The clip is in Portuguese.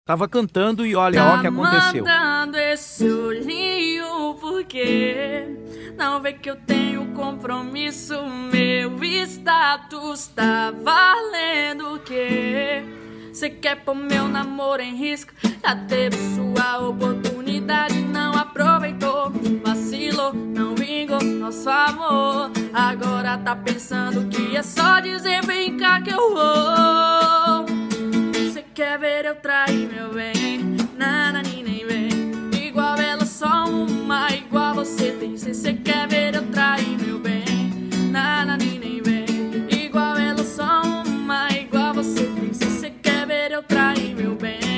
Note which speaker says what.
Speaker 1: Tava cantando e olha, ó o que aconteceu.
Speaker 2: Mandando esse olhinho porque não vê que eu tenho compromisso. Meu status tá valendo o quê? Cê quer pôr meu namoro em risco? Já teve sua oportunidade, não aproveitou. Vacilou, não vingou nosso amor. Agora tá pensando que é só dizer vem cá que eu vou. Cê quer ver eu trair, meu bem? Nanani nem vem. Igual ela, só uma, igual você tem. Se cê quer ver eu trair, meu bem? Nanani nem vem. Igual ela, só uma, igual você tem. Se cê quer ver eu trair, meu bem?